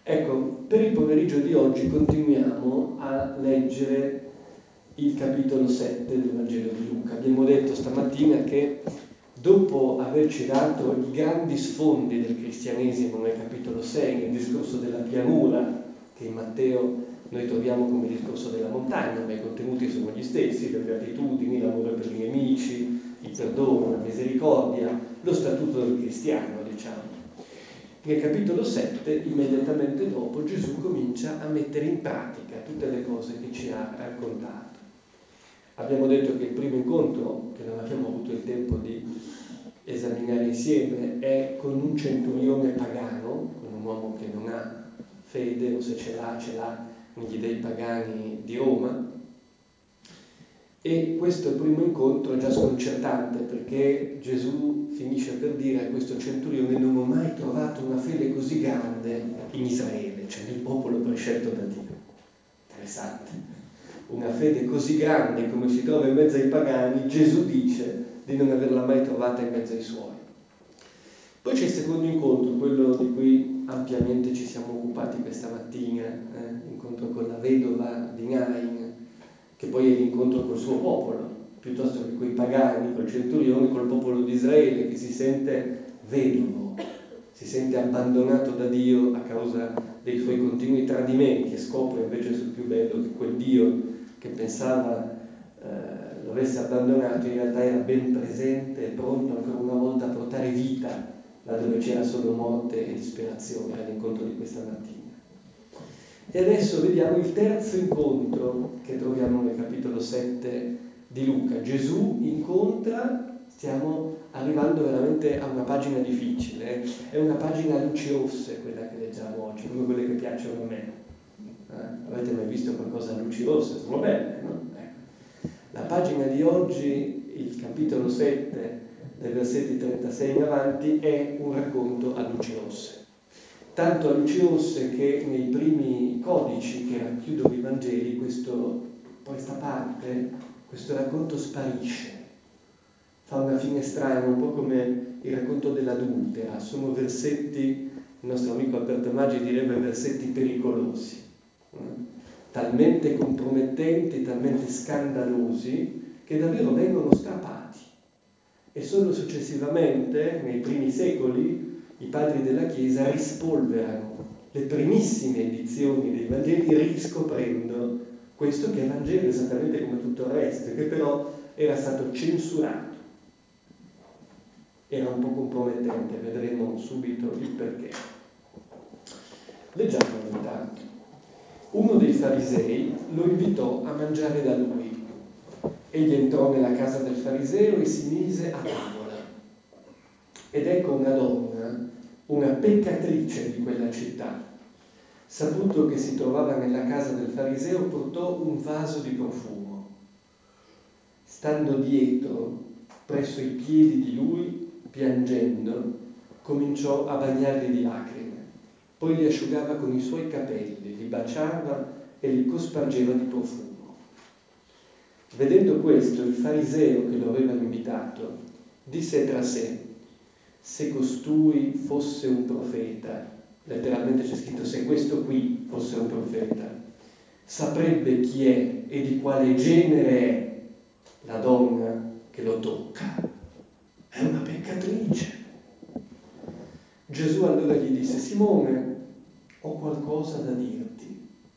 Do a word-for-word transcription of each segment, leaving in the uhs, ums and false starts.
Ecco, per il pomeriggio di oggi continuiamo a leggere il capitolo sette del Vangelo di Luca. Abbiamo detto stamattina che dopo averci dato i grandi sfondi del cristianesimo nel capitolo sei, nel discorso della pianura, che in Matteo noi troviamo come discorso della montagna, ma i contenuti sono gli stessi: le beatitudini, l'amore per i nemici, il perdono, la misericordia, lo statuto del cristiano, diciamo. Nel capitolo sette, immediatamente dopo, Gesù comincia a mettere in pratica tutte le cose che ci ha raccontato. Abbiamo detto che il primo incontro, che non abbiamo avuto il tempo di esaminare insieme, è con un centurione pagano, con un uomo che non ha fede, o se ce l'ha, ce l'ha negli dei pagani di Roma. E questo primo incontro è già sconcertante, perché Gesù finisce per dire a questo centurione: non ho mai trovato una fede così grande in Israele, cioè nel popolo prescelto da Dio. Interessante. Una fede così grande come si trova in mezzo ai pagani, Gesù dice di non averla mai trovata in mezzo ai suoi. Poi c'è il secondo incontro, quello di cui ampiamente ci siamo occupati questa mattina, eh? l'incontro con la vedova di Nain, che poi è l'incontro col suo popolo, piuttosto che coi pagani, col centurione, col popolo di Israele, che si sente vedovo, si sente abbandonato da Dio a causa dei suoi continui tradimenti, e scopre invece sul più bello che quel Dio che pensava eh, lo avesse abbandonato in realtà era ben presente e pronto ancora una volta a portare vita là dove c'era solo morte e disperazione, all'incontro di questa mattina. E adesso vediamo il terzo incontro che troviamo nel capitolo sette di Luca. Gesù incontra, stiamo arrivando veramente a una pagina difficile, è una pagina a luci rosse quella che leggiamo oggi, come quelle che piacciono a me. Eh? Avete mai visto qualcosa a luci rosse? Sono belle, no? Ecco. La pagina di oggi, il capitolo sette, dai versetti trentasei in avanti, è un racconto a luci rosse. Tanto a luci rosse che nei primi codici che racchiudono i Vangeli, questo, questa parte, questo racconto sparisce. Fa una fine strana, un po' come il racconto dell'adultera. Sono versetti, il nostro amico Alberto Maggi direbbe versetti pericolosi, eh? talmente compromettenti, talmente scandalosi, che davvero vengono strappati. E solo successivamente, nei primi secoli, i padri della Chiesa rispolverano le primissime edizioni dei Vangeli, riscoprendo questo che è Vangelo esattamente come tutto il resto, che però era stato censurato. Era un po' compromettente, vedremo subito il perché. Leggiamolo intanto. Uno dei farisei lo invitò a mangiare da lui. Egli entrò nella casa del fariseo e si mise a tavola. Ed ecco una donna, una peccatrice di quella città, saputo che si trovava nella casa del fariseo, portò un vaso di profumo. Stando dietro, presso i piedi di lui, piangendo, cominciò a bagnarli di lacrime. Poi li asciugava con i suoi capelli, li baciava e li cospargeva di profumo. Vedendo questo, il fariseo che lo aveva invitato disse tra sé: se costui fosse un profeta, letteralmente c'è scritto se questo qui fosse un profeta, saprebbe chi è e di quale genere è la donna che lo tocca. È una peccatrice. Gesù allora gli disse: Simone, ho qualcosa da dirti.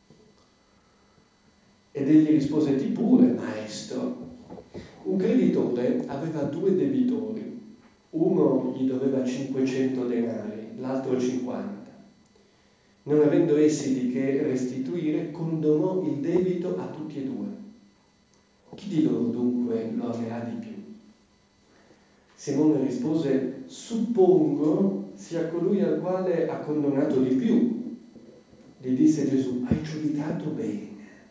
Ed egli rispose: di pure, maestro. Un creditore aveva due debitori. Uno gli doveva cinquecento denari, l'altro cinquanta. Non avendo essi di che restituire, condonò il debito a tutti e due. Chi di loro dunque lo amerà di più? Simone rispose: suppongo sia colui al quale ha condonato di più. Gli disse Gesù: hai giudicato bene.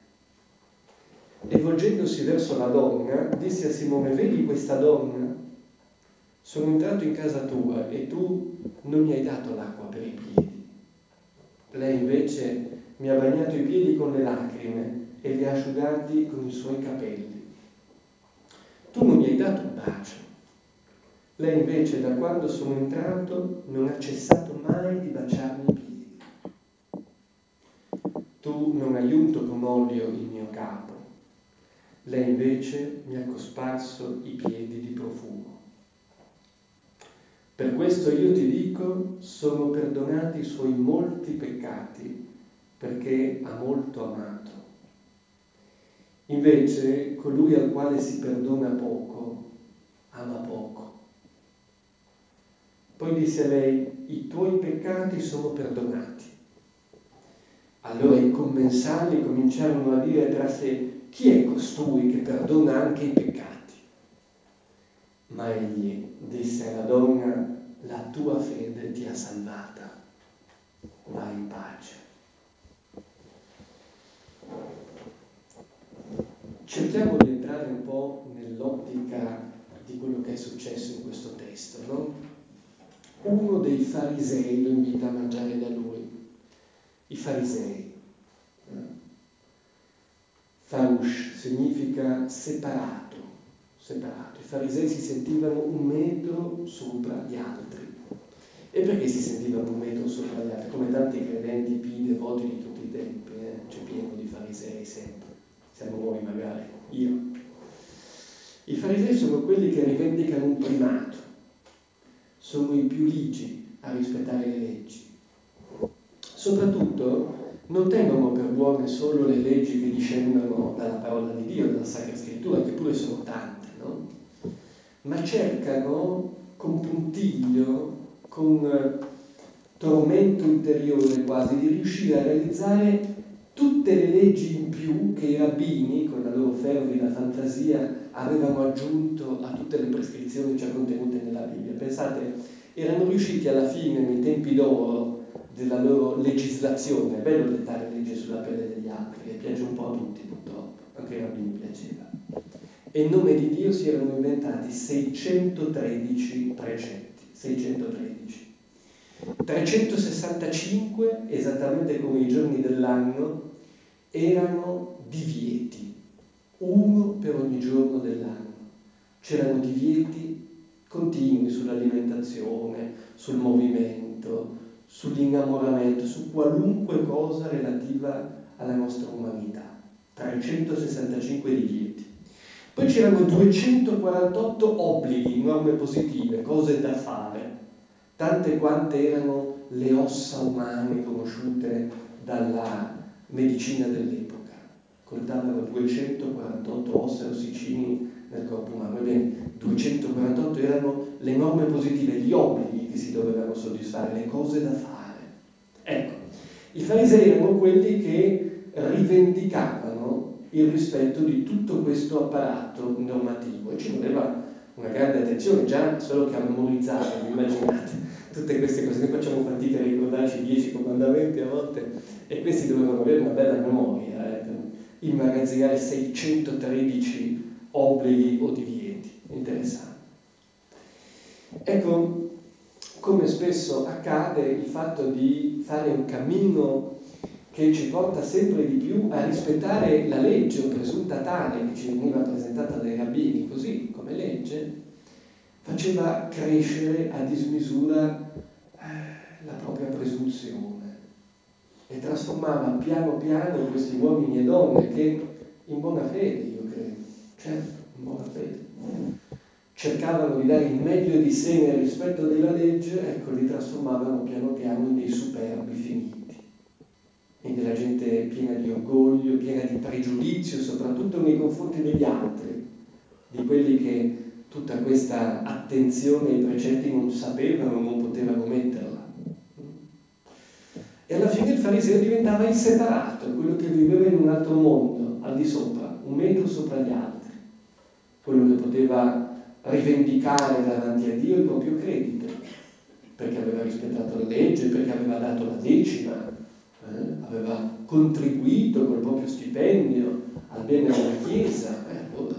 E volgendosi verso la donna, disse a Simone: vedi questa donna? Sono entrato in casa tua e tu non mi hai dato l'acqua per i piedi. Lei invece mi ha bagnato i piedi con le lacrime e li ha asciugati con i suoi capelli. Tu non mi hai dato un bacio. Lei invece, da quando sono entrato, non ha cessato mai di baciarmi i piedi. tu non hai unto con olio il mio capo, lei invece mi ha cosparso i piedi di profumo. Per questo io ti dico, sono perdonati i suoi molti peccati, perché ha molto amato. Invece, colui al quale si perdona poco, ama poco. Poi disse a lei, i tuoi peccati sono perdonati. Allora i commensali cominciarono a dire tra sé, chi è costui che perdona anche i peccati? Ma egli disse alla donna, la tua fede ti ha salvata, vai in pace. Cerchiamo di entrare un po' nell'ottica di quello che è successo in questo testo, no? Uno dei farisei lo invita a mangiare da lui. I farisei. Farush significa separato, separato. I farisei si sentivano un metro sopra gli altri. E perché si sentivano un metro sopra gli altri? Come tanti credenti pii devoti di tutti i tempi, eh? C'è pieno di farisei sempre. Siamo noi magari, io. I farisei sono quelli che rivendicano un primato, sono i più ligi a rispettare le leggi. Soprattutto non tengono per buone solo le leggi che discendono dalla parola di Dio, dalla Sacra Scrittura, che pure sono tante, no? Ma cercano con puntiglio, con tormento interiore quasi, di riuscire a realizzare tutte le leggi in più che i rabbini, con la loro fervida fantasia, avevano aggiunto a tutte le prescrizioni già contenute nella Bibbia. Pensate, erano riusciti alla fine, nei tempi d'oro della loro legislazione, è bello dettare legge sulla pelle degli altri, e piace un po' a tutti purtroppo, anche ai rabbini piaceva. E in nome di Dio si erano inventati seicentotredici precetti, seicentotredici. trecentosessantacinque, esattamente come i giorni dell'anno, erano divieti, uno per ogni giorno dell'anno. C'erano divieti continui sull'alimentazione, sul movimento, sull'innamoramento, su qualunque cosa relativa alla nostra umanità. trecentosessantacinque divieti. Poi c'erano duecentoquarantotto obblighi, norme positive, cose da fare, tante quante erano le ossa umane conosciute dalla medicina dell'epoca. Contavano duecentoquarantotto ossa ossicini nel corpo umano. Ebbene, duecentoquarantotto erano le norme positive, gli obblighi che si dovevano soddisfare, le cose da fare. Ecco, i farisei erano quelli che rivendicavano il rispetto di tutto questo apparato normativo e ci voleva una grande attenzione, già solo che a memorizzare, vi immaginate, tutte queste cose. Noi facciamo fatica a ricordarci dieci comandamenti a volte e questi dovevano avere una bella memoria, eh, per immagazzinare seicentotredici obblighi o divieti. Interessante. Ecco, come spesso accade, il fatto di fare un cammino che ci porta sempre di più a rispettare la legge o presunta tale che ci veniva presentata dai rabbini, così come legge, faceva crescere a dismisura eh, la propria presunzione e trasformava piano piano questi uomini e donne che, in buona fede, io credo, certo, in buona fede, cercavano di dare il meglio di sé nel rispetto della legge, ecco, li trasformavano piano piano in dei superbi finiti, in della gente piena di orgoglio, piena di pregiudizio, soprattutto nei confronti degli altri, di quelli che tutta questa attenzione ai precetti non sapevano, non potevano metterla. E alla fine il fariseo diventava il separato, quello che viveva in un altro mondo, al di sopra, un metro sopra gli altri, quello che poteva rivendicare davanti a Dio il proprio credito, perché aveva rispettato la legge, perché aveva dato la decima, eh? aveva contribuito col proprio stipendio al bene della Chiesa, eh, allora.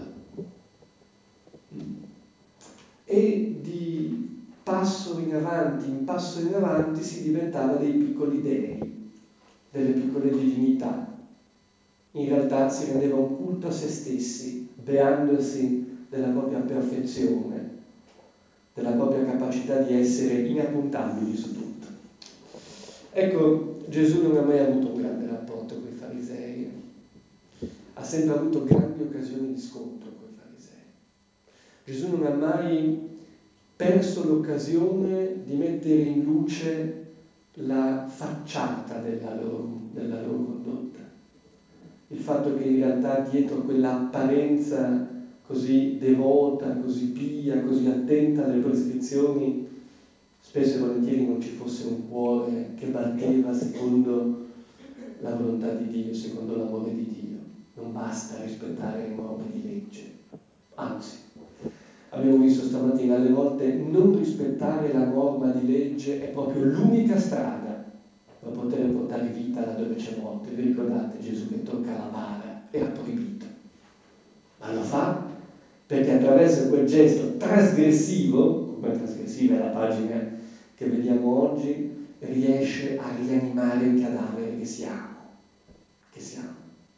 E di passo in avanti, in passo in avanti si diventava dei piccoli dei, delle piccole divinità. In realtà si rendeva un culto a se stessi, beandosi della propria perfezione, della propria capacità di essere inappuntabili su tutto. Ecco, Gesù non ha mai avuto un grande rapporto con i farisei, ha sempre avuto grandi occasioni di scontro con i farisei. Gesù non ha mai perso l'occasione di mettere in luce la facciata della loro, della loro condotta. Il fatto che in realtà dietro quell'apparenza così devota, così pia, così attenta alle prescrizioni, spesso e volentieri non ci fosse un cuore che batteva secondo la volontà di Dio, secondo l'amore di Dio. Non basta rispettare le norme di legge. Anzi, abbiamo visto stamattina, alle volte non rispettare la norma di legge è proprio l'unica strada per poter portare vita là dove c'è morte. Vi ricordate Gesù che tocca la bara? Era proibito. Ma lo fa perché attraverso quel gesto trasgressivo, come trasgressiva è la pagina che vediamo oggi, riesce a rianimare il cadavere che siamo. Che siamo.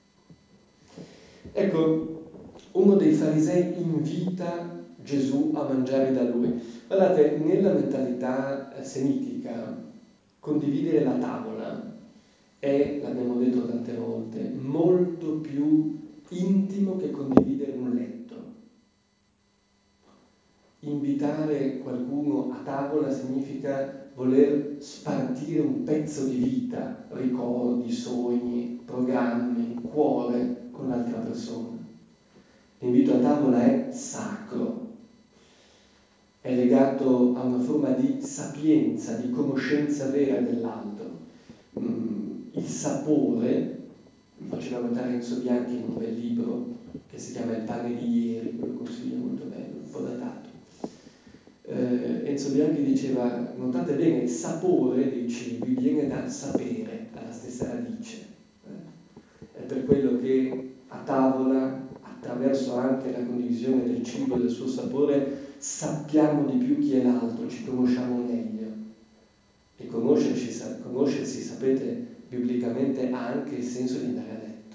Ecco, uno dei farisei invita Gesù a mangiare da lui. Guardate, nella mentalità semitica, condividere la tavola è, l'abbiamo detto tante volte, molto più intimo che condividere un letto. Invitare qualcuno a tavola significa voler spartire un pezzo di vita, ricordi, sogni, programmi, cuore con l'altra persona. L'invito a tavola è sacro, è legato a una forma di sapienza, di conoscenza vera dell'altro. Il sapore, lo faceva notare Enzo Bianchi in un bel libro che si chiama Il pane di ieri, quello consiglio, molto bello, un po' datato. Eh, Enzo Bianchi diceva, notate bene, il sapore dei cibi viene dal sapere, dalla stessa radice. Eh? È per quello che a tavola, attraverso anche la condivisione del cibo e del suo sapore, sappiamo di più chi è l'altro, ci conosciamo meglio. E conoscerci, conoscersi, sapete, biblicamente ha anche il senso di andare a letto,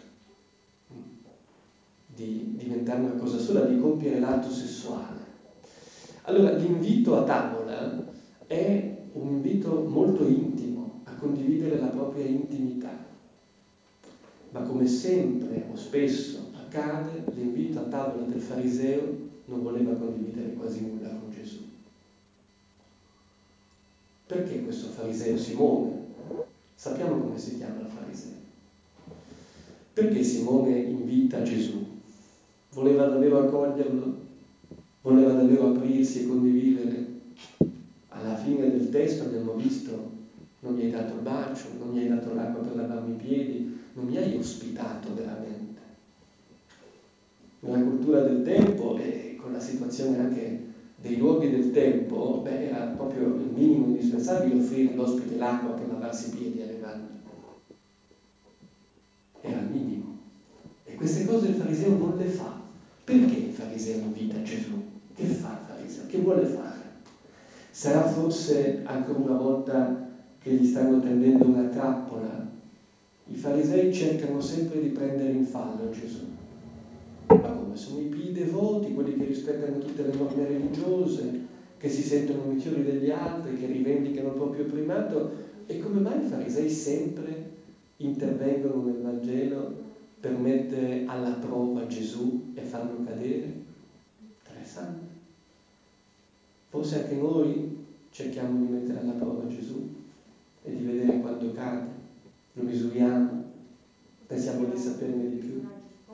di diventare una cosa sola, di compiere l'atto sessuale. Allora, l'invito a tavola è un invito molto intimo, a condividere la propria intimità. Ma come sempre o spesso accade, l'invito a tavola del fariseo non voleva condividere quasi nulla con Gesù. Perché questo fariseo Simone? Sappiamo come si chiama il fariseo. Perché Simone invita Gesù? Voleva davvero accoglierlo? Voleva davvero aprirsi e condividere? Alla fine del testo abbiamo visto: non mi hai dato il bacio, non mi hai dato l'acqua per lavarmi i piedi, non mi hai ospitato veramente. Nella cultura del tempo e con la situazione anche dei luoghi del tempo, beh, era proprio il minimo indispensabile offrire all'ospite l'acqua per lavarsi i piedi arrivando. Era il minimo. E queste cose il fariseo non le fa. Perché il fariseo invita Gesù? Che fa il fariseo? Che vuole fare? Sarà forse ancora una volta che gli stanno tendendo una trappola? I farisei cercano sempre di prendere in fallo Gesù. Ma come? Sono i pii devoti, quelli che rispettano tutte le norme religiose, che si sentono migliori degli altri, che rivendicano il proprio primato. E come mai i farisei sempre intervengono nel Vangelo per mettere alla prova Gesù e farlo cadere? Interessante. Forse anche noi cerchiamo di mettere alla prova Gesù e di vedere quando cade, lo misuriamo, pensiamo di saperne di più.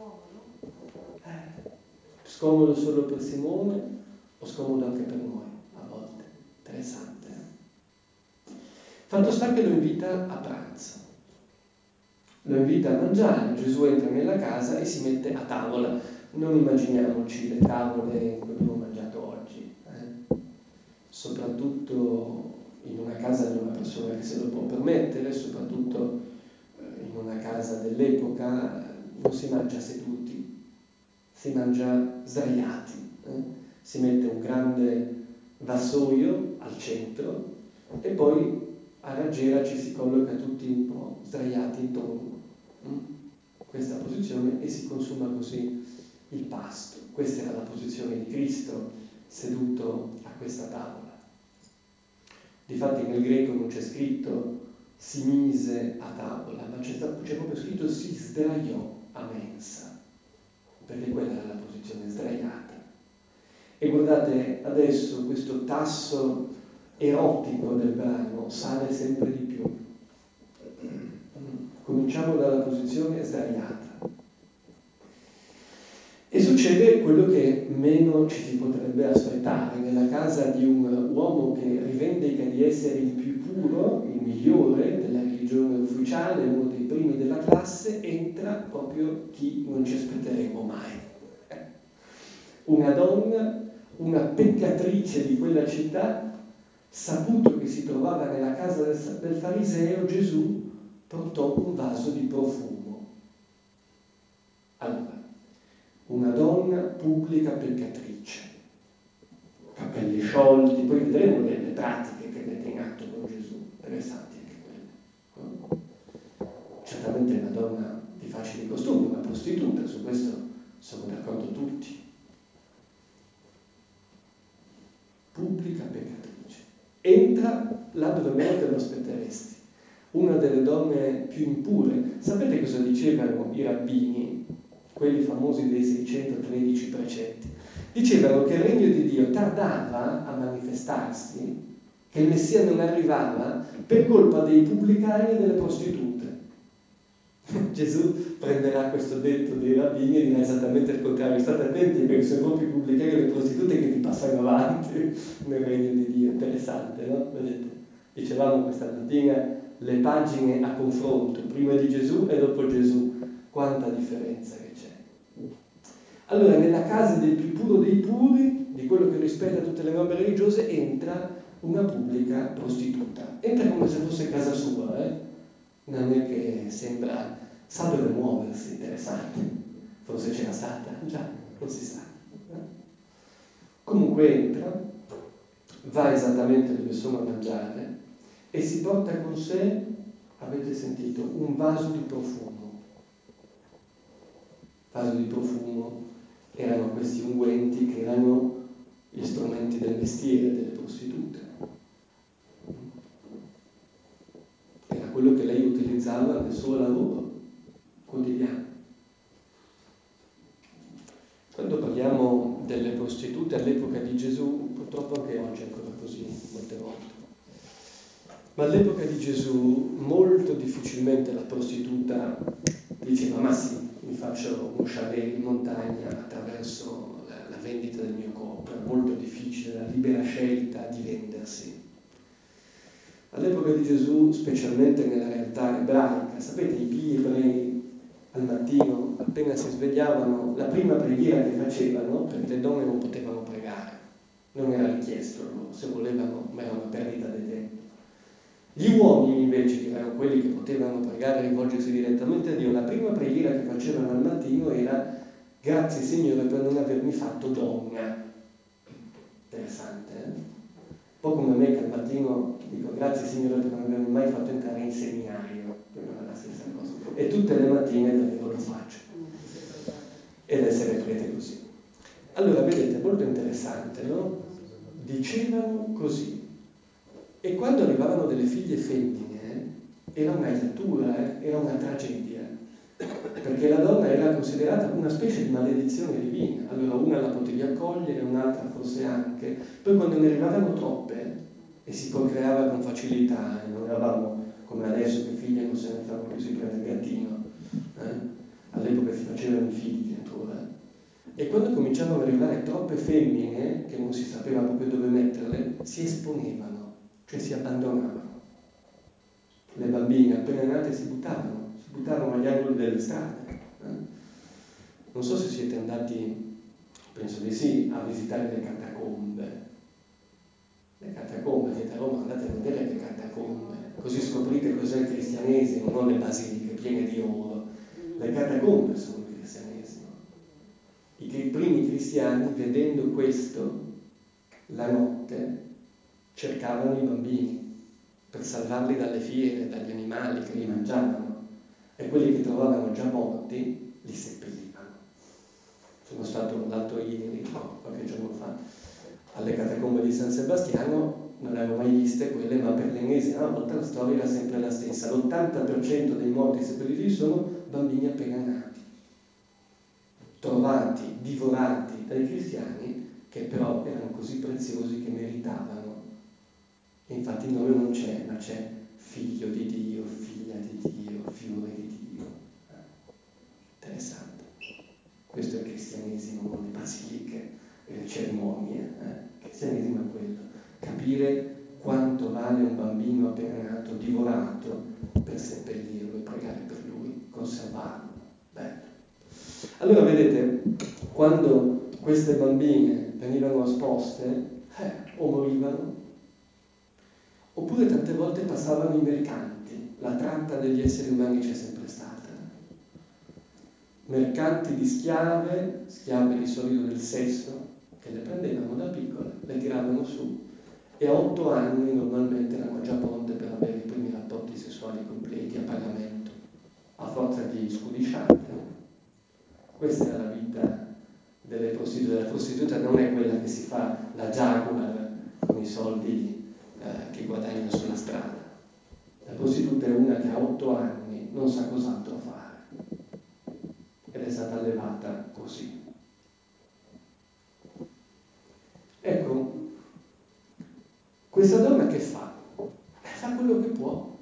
Eh, scomodo solo per Simone o scomodo anche per noi a volte? Interessante. Eh? Fatto sta che lo invita a pranzo, lo invita a mangiare. Gesù entra nella casa e si mette a tavola. Non immaginiamoci le tavole in cui abbiamo mangiato oggi, eh? Soprattutto in una casa di una persona che se lo può permettere, soprattutto in una casa dell'epoca, non si mangia seduti, si mangia sdraiati. Eh? Si mette un grande vassoio al centro e poi a raggiera ci si colloca tutti un po' sdraiati intorno. Mm? Questa posizione, e si consuma così il pasto. Questa era la posizione di Cristo seduto a questa tavola. Difatti nel greco non c'è scritto si mise a tavola, ma c'è, c'è proprio scritto si sdraiò a mensa, perché quella era la posizione sdraiata. E guardate, adesso questo tasso erotico del brano sale sempre di più. Cominciamo dalla posizione sdraiata. E succede quello che meno ci si potrebbe aspettare. Nella casa di un uomo che rivendica di essere il più puro, il migliore della religione ufficiale, uno dei primi della classe, entra proprio chi non ci aspetteremo mai. Una donna, una peccatrice di quella città, saputo che si trovava nella casa del, del fariseo, Gesù portò un vaso di profumo. Allora, una donna pubblica peccatrice, capelli sciolti, poi vedremo le, le pratiche che mette in atto con Gesù, interessanti anche quelle. No? Certamente una donna di facili costumi, una prostituta, su questo siamo d'accordo tutti. Pubblica peccatrice. Entra là dove meno te lo aspetteresti. Una delle donne più impure. Sapete cosa dicevano i rabbini, quelli famosi dei seicentotredici precetti? Dicevano che il regno di Dio tardava a manifestarsi, che il Messia non arrivava per colpa dei pubblicani e delle prostitute. Gesù prenderà questo detto dei rabbini e dirà esattamente il contrario: state attenti perché sono proprio i pubblicani e le prostitute che vi passano avanti nel regno di Dio. Interessante, no? Vedete? Dicevamo questa mattina le pagine a confronto, prima di Gesù e dopo Gesù, quanta differenza che c'è. Allora, nella casa del più puro dei puri, di quello che rispetta tutte le norme religiose, entra una pubblica prostituta. Entra come se fosse casa sua, eh? Non è che sembra, sa dove muoversi, interessante. Forse c'era stata, già, non si sa. Comunque entra, va esattamente dove sono a mangiare e si porta con sé, avete sentito, un vaso di profumo. Vaso di profumo erano questi unguenti che erano gli strumenti del mestiere delle prostitute. Era quello che lei utilizzava nel suo lavoro quotidiano. Quando parliamo delle prostitute all'epoca di Gesù, purtroppo anche oggi è ancora così molte volte, ma all'epoca di Gesù molto difficilmente la prostituta diceva: ma sì, mi faccio uno chalet in montagna attraverso la, la vendita del mio corpo. Era molto difficile la libera scelta di vendersi. All'epoca di Gesù, specialmente nella realtà ebraica, sapete, i pii ebrei al mattino, appena si svegliavano, la prima preghiera che facevano, perché le donne non potevano pregare, non era richiesto loro, se volevano, ma era una perdita di tempo. Gli uomini invece, che erano quelli che potevano pregare e rivolgersi direttamente a Dio, la prima preghiera che facevano al mattino era: grazie Signore per non avermi fatto donna. Interessante, eh? Un po' come me che al mattino dico: grazie Signore per non avermi mai fatto entrare in seminario, per non è la stessa cosa. E tutte le mattine davvero lo faccio. Ed essere prete così. Allora, vedete, molto interessante, no? Dicevano così. E quando arrivavano delle figlie femmine, era una iattura, eh? Era una tragedia, perché la donna era considerata una specie di maledizione divina. Allora una la potevi accogliere, un'altra forse anche, poi quando ne arrivavano troppe e si procreava con facilità, eh? Non eravamo come adesso che figlie non se ne fanno più, si prende il gattino, eh? All'epoca si facevano i figli ancora. E quando cominciavano ad arrivare troppe femmine, che non si sapeva proprio dove metterle, si esponevano, cioè si abbandonavano. Le bambine appena nate si buttavano, si buttavano agli angoli delle strade. Eh? Non so se siete andati, penso di sì, a visitare le catacombe. Le catacombe, siete a Roma, andate a vedere le catacombe, così scoprite cos'è il cristianesimo, non le basiliche piene di oro. Le catacombe sono il cristianesimo. I primi cristiani, vedendo questo, la notte cercavano i bambini per salvarli dalle fiere, dagli animali che li mangiavano, e quelli che trovavano già morti li seppellivano. Sono stato l'altro ieri, no, qualche giorno fa, alle catacombe di San Sebastiano, non le avevo mai viste quelle, ma per l'ennesima volta la storia era sempre la stessa. L'ottanta per cento dei morti seppelliti sono bambini appena nati, trovati, divorati dai cristiani, che però erano così preziosi che meritavano. E infatti il nome non c'è, ma c'è figlio di Dio, figlia di Dio, fiore di Dio. Eh, interessante. Questo è il cristianesimo, non le basiliche, le cerimonie. Eh. Il cristianesimo è quello. Capire quanto vale un bambino appena nato, divorato, per seppellirlo e pregare per lui, conservarlo. Bello. Allora vedete, quando queste bambine venivano esposte, eh, o morivano, oppure tante volte passavano i mercanti. La tratta degli esseri umani c'è sempre stata. Mercanti di schiave, schiave di solito del sesso, che le prendevano da piccole, le tiravano su e a otto anni normalmente erano già pronte per avere i primi rapporti sessuali completi a pagamento, a forza di scudisciate. Questa era la vita delle prostitute. La prostituta non è quella che si fa la Jaguar con i soldi eh, che guadagna sulla strada. La prostituta è una che a otto anni non sa cos'altro fare ed è stata allevata così. Ecco, questa donna che fa? Fa quello che può.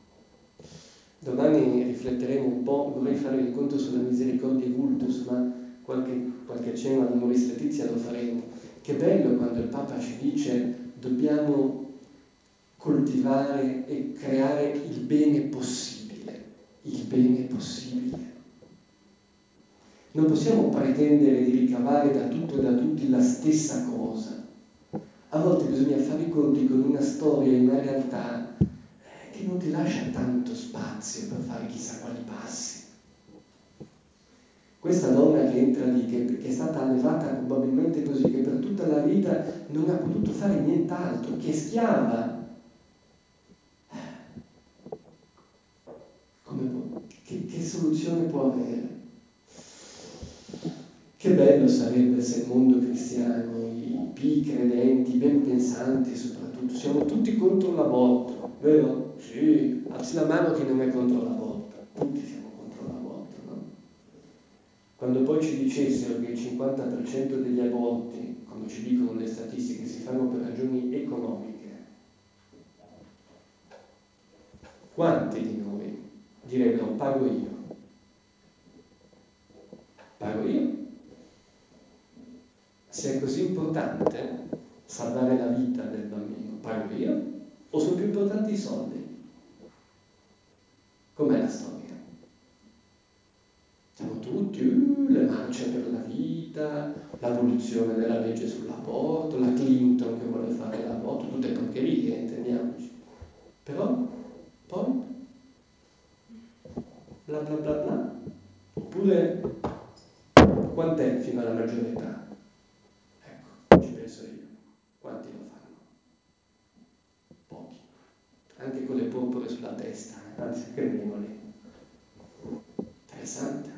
Domani rifletteremo un po', vorrei fare il conto sulla misericordia cultus, ma qualche, qualche cenno ad Amoris Laetitia lo faremo. Che bello quando il Papa ci dice dobbiamo coltivare e creare il bene possibile, il bene possibile. Non possiamo pretendere di ricavare da tutto e da tutti la stessa cosa. A volte bisogna fare i conti con una storia e una realtà che non ti lascia tanto spazio per fare chissà quali passi. Questa donna che entra lì, che, che è stata allevata probabilmente così, che per tutta la vita non ha potuto fare nient'altro, che è schiava. Come può, che, che soluzione può avere? Che bello sarebbe se il mondo cristiano, i pii credenti, i ben pensanti soprattutto, siamo tutti contro l'aborto, vero? Sì, alzi la mano chi non è contro l'aborto, tutti siamo contro l'aborto, no? Quando poi ci dicessero che il cinquanta per cento degli aborti, come ci dicono le statistiche, si fanno per ragioni economiche, quanti di noi direbbero pago io? Pago io? Se è così importante salvare la vita del bambino, pago io? O sono più importanti i soldi? Com'è la storia? Siamo tutti, uh, le marce per la vita, l'abolizione della legge sull'aborto, la Clinton che vuole fare l'aborto, tutte porcherie, intendiamoci. Però, poi, bla bla bla bla. Oppure, quant'è fino alla maggiore età? Ecco, ci penso io. Quanti lo fanno? Pochi. Anche con le porpore sulla testa, eh? Anzi, anche meno lì. Interessante.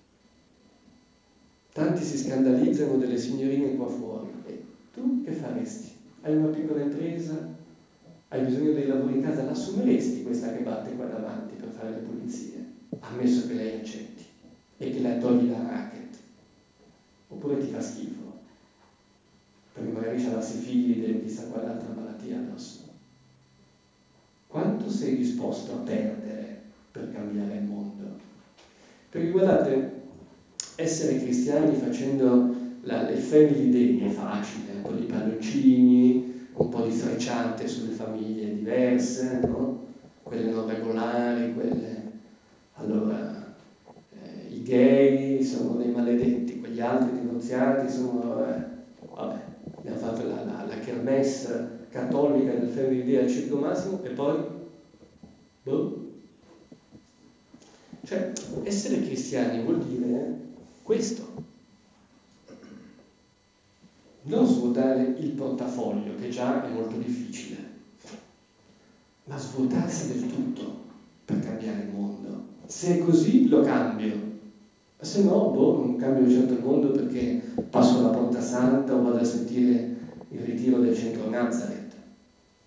Tanti si scandalizzano delle signorine qua fuori. E tu che faresti? Hai una piccola impresa? Hai bisogno dei lavori in casa? L'assumeresti questa che batte qua davanti per fare le pulizie? Ammesso che lei accetti e che la togli da racket. Oppure ti fa schifo? Perché magari c'ha la sifilide o chissà quale altra malattia addosso. Quanto sei disposto a perdere per cambiare il mondo? Perché guardate, essere cristiani facendo la, il family day è facile, un po' di palloncini, un po' di frecciate sulle famiglie diverse, no? Quelle non regolari, quelle... Allora, eh, i gay sono dei maledetti, quegli altri divorziati sono... Eh, vabbè, abbiamo fatto la, la, la kermesse cattolica del family day al Circo Massimo e poi... Boh. Cioè, essere cristiani vuol dire questo. Non svuotare il portafoglio, che già è molto difficile, ma svuotarsi del tutto per cambiare il mondo. Se è così, lo cambio. Se no, boh, non cambio certo il mondo perché passo alla Porta Santa o vado a sentire il ritiro del centro Nazareth.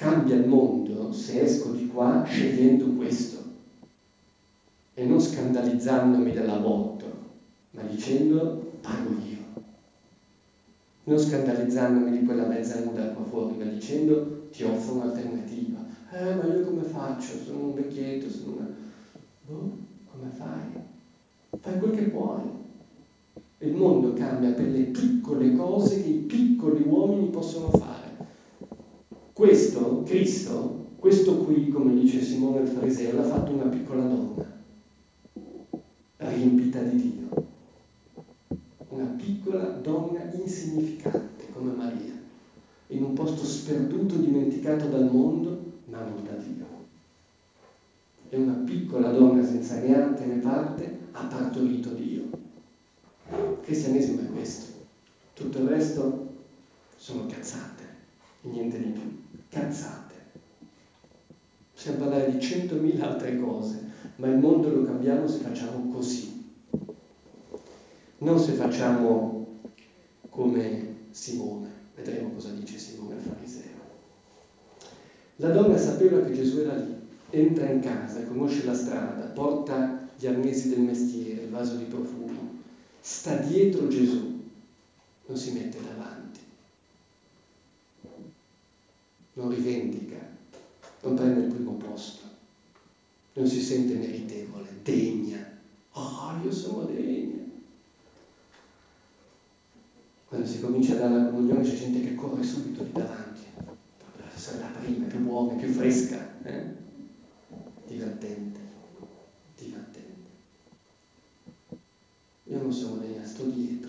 cambia il mondo se esco di qua scegliendo questo e non scandalizzandomi dell'aborto, ma dicendo pago io. Non scandalizzandomi di quella mezza nuda qua fuori, ma dicendo ti offro un'alternativa. Eh, ma io come faccio? Sono un vecchietto, sono una... Boh, come fai? Fai quel che puoi. Il mondo cambia per le piccole cose che i piccoli uomini possono fare. Questo, Cristo, questo qui, come dice Simone il Fariseo, l'ha fatto una piccola donna, riempita di Dio. Una piccola donna insignificante come Maria, in un posto sperduto, dimenticato dal mondo, ma non da Dio. E una piccola donna senza neanche né parte ha partorito Dio. Il cristianesimo è questo. Tutto il resto sono cazzate, niente di più. Cazzate. Possiamo parlare di centomila altre cose, ma il mondo lo cambiamo se facciamo così. Non se facciamo come Simone. Vedremo cosa dice Simone il Fariseo. La donna sapeva che Gesù era lì, entra in casa, conosce la strada, porta gli arnesi del mestiere, il vaso di profumi, sta dietro Gesù, non si mette davanti, non rivendica, non prende il primo posto, non si sente meritevole, degna. Oh, io sono degna. Quando si comincia a dare la comunione c'è gente che corre subito lì davanti, per essere la prima, più buona, più fresca, eh? Divertente, divertente. Io non sono degna, sto dietro.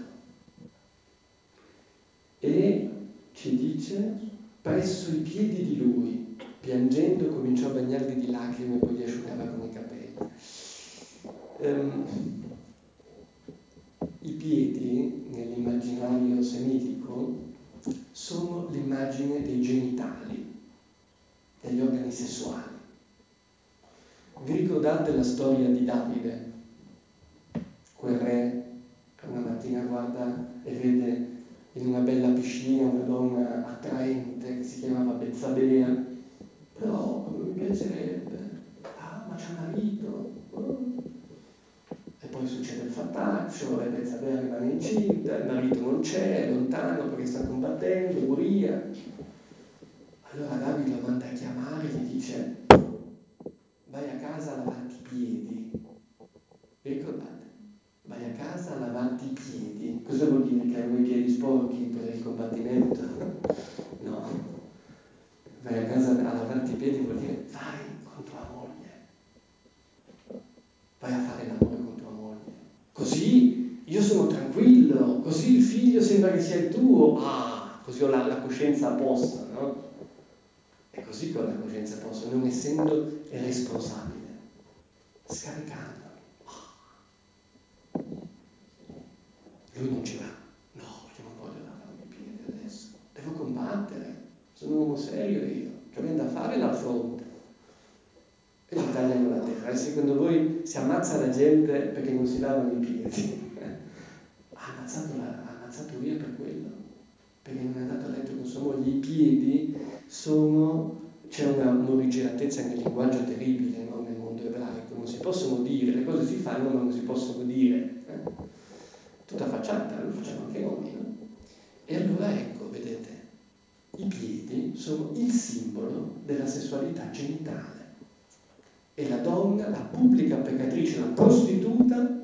E ci dice, presso i piedi di lui, piangendo, cominciò a bagnarli di lacrime e poi li asciugava con i capelli. Um, I piedi, nell'immaginario semitico, sono l'immagine dei genitali, degli organi sessuali. Vi ricordate la storia di Davide? Quel re che una mattina guarda e vede in una bella piscina una donna attraente che si chiamava Bezzabea, però come mi piacerebbe, ah ma c'è marito, oh. E poi succede il fattaccio, e Bezzabea rimane incinta, il marito non c'è, è lontano perché sta combattendo, Uria. Allora Davide lo manda a chiamare e gli dice vai a casa a lavarti i piedi. Vi ricordate? Vai a casa a lavarti i piedi. Cosa vuol dire? Che avevo i piedi sporchi per il combattimento? No. Vai a casa a lavarti i piedi vuol dire vai con tua moglie. Vai a fare l'amore con tua moglie. Così io sono tranquillo, così il figlio sembra che sia il tuo. Ah, così ho la, la coscienza a posto, no? È così che ho la coscienza a posto, non essendo responsabile, scaricando. Lui non ci va. No, io non voglio lavarmi i piedi adesso. Devo combattere. Sono un uomo serio io. Che abbiamo da fare là fronte. E gli tagliano la terra. E secondo voi si ammazza la gente perché non si lavano i piedi? Ha ammazzato, la, ha ammazzato via per quello. Perché non è andato a letto con sua moglie. I piedi sono... C'è una morigeratezza nel linguaggio terribile, no? Nel mondo ebraico. Non si possono dire, le cose si fanno ma non si possono dire. Eh? Tutta facciata, lo facciamo anche noi, no? E allora ecco, vedete, i piedi sono il simbolo della sessualità genitale. E la donna, la pubblica peccatrice, la prostituta,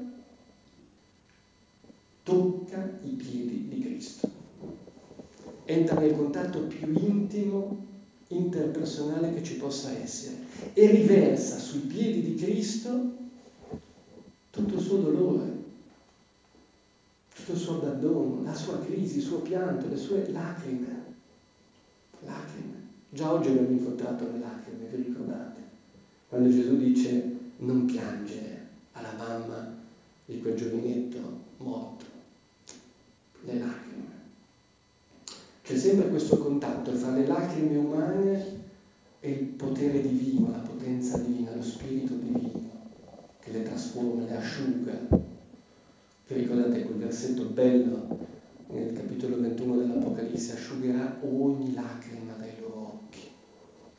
tocca i piedi di Cristo. Entra nel contatto più intimo, interpersonale che ci possa essere e riversa sui piedi di Cristo tutto il suo dolore, tutto il suo abbandono, la sua crisi, il suo pianto, le sue lacrime. Lacrime. Già oggi abbiamo incontrato le lacrime, vi ricordate? Quando Gesù dice non piangere alla mamma di quel giovinetto morto. Le lacrime. C'è sempre questo contatto fra le lacrime umane e il potere divino, la potenza divina, lo spirito divino, che le trasforma, le asciuga. Vi ricordate quel versetto bello nel capitolo ventuno dell'Apocalisse? Asciugherà ogni lacrima dai loro occhi.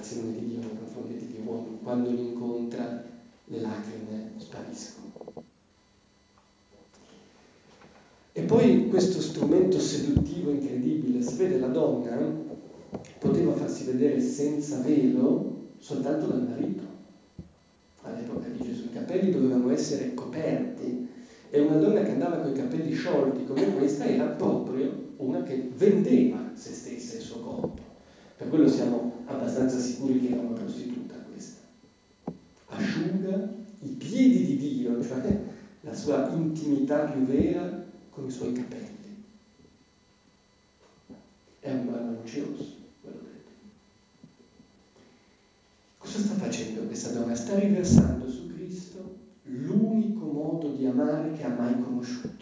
l'azione di Dio nei confronti degli uomini. Quando li incontra, le lacrime spariscono. E poi questo strumento seduttivo incredibile, sapete, la donna poteva farsi vedere senza velo soltanto dal marito. All'epoca di Gesù i capelli dovevano essere coperti e una donna che andava con i capelli sciolti come questa era proprio una che vendeva se stessa e il suo corpo. Per quello siamo abbastanza sicuri che era una prostituta questa. Asciuga i piedi di Dio, cioè la sua intimità più vera, con i suoi capelli. È un brano ansioso, ve l'ho detto. Cosa sta facendo questa donna? Sta riversando su Cristo l'unico modo di amare che ha mai conosciuto.